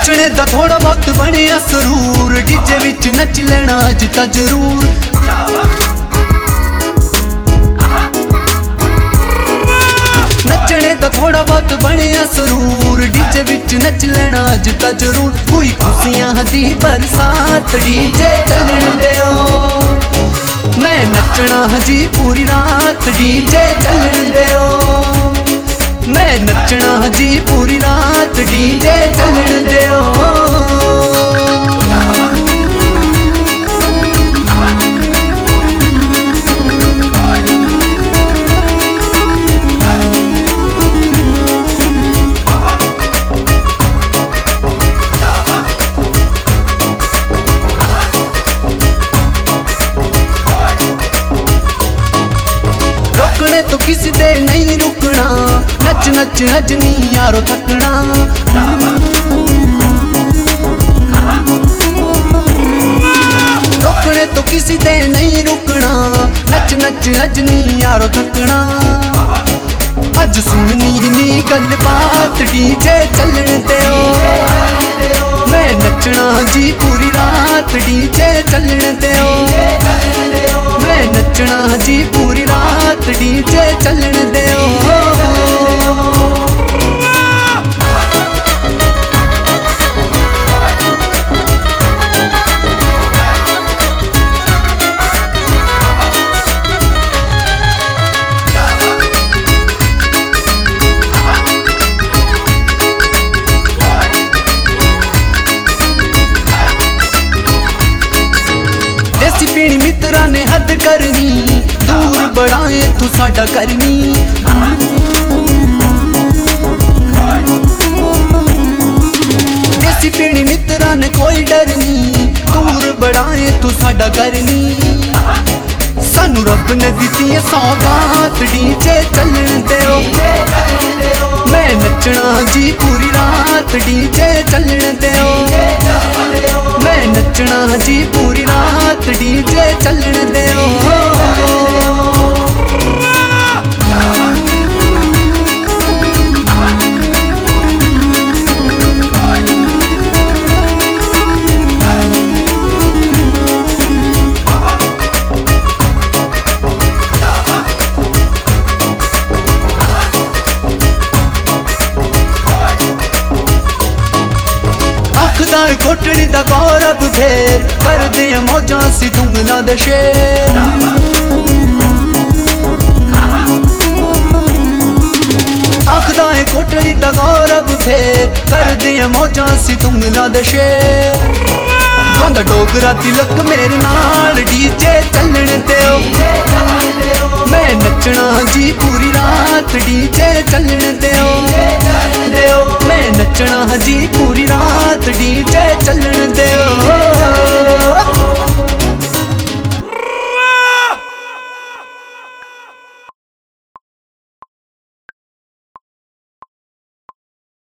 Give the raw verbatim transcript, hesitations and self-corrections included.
नचने दा थोड़ा वक्त बनिया सरूर, डीजे विच नच लेना अज तां जरूर। नचने दा थोड़ा वक्त बनिया सरूर, डीजे विच नच लेना अज तां जरूर। कोई खुशियां दी बरसात डीजे चलन दियो, मैं नचना जी पूरी रात डीजे चलन दियो, मैं नचना जी पूरी रात डीजे चलन दियो। रोकने तो किसी दे नहीं रुकना, नच नच अज नी यारो थकना। रोकने तो किसी दे नहीं रुकना, नच नच अज नी यारो थकना। अज सुननी नी गल बात डीजे चलन दियो, मैं नचना जी पूरी रात डीजे चलन दियो, मैं नचना जी पूरी रात डीजे चलन दियो। देसी पीनी मित्रा ने हद करनी, दूर बढ़ाए तू साडा करनी। देसी पीनी मित्रा ने कोई डरनी, दूर बढ़ाए तू साडा करनी। सानू रब ने दिती है सौगात डीजे चलन दियो, मैं नचना जी पूरी रात डीजे चलन दियो, मैं नचना जी पूरी रात डीजे चलन दियो। कोटड़ी दा गौरव फेर कर दे मौजा सी दुगना दे शेर। आखदा है कोटड़ी दा गौरव फेर कर दे मौजा सी दुगना दे शेर। गांदा डोगरा तिलक मेरे नाल डीजे चलन दियो, मैं नचना जी पूरी रात डीजे चलन दियो, मैं नचना जी पूरी रात डी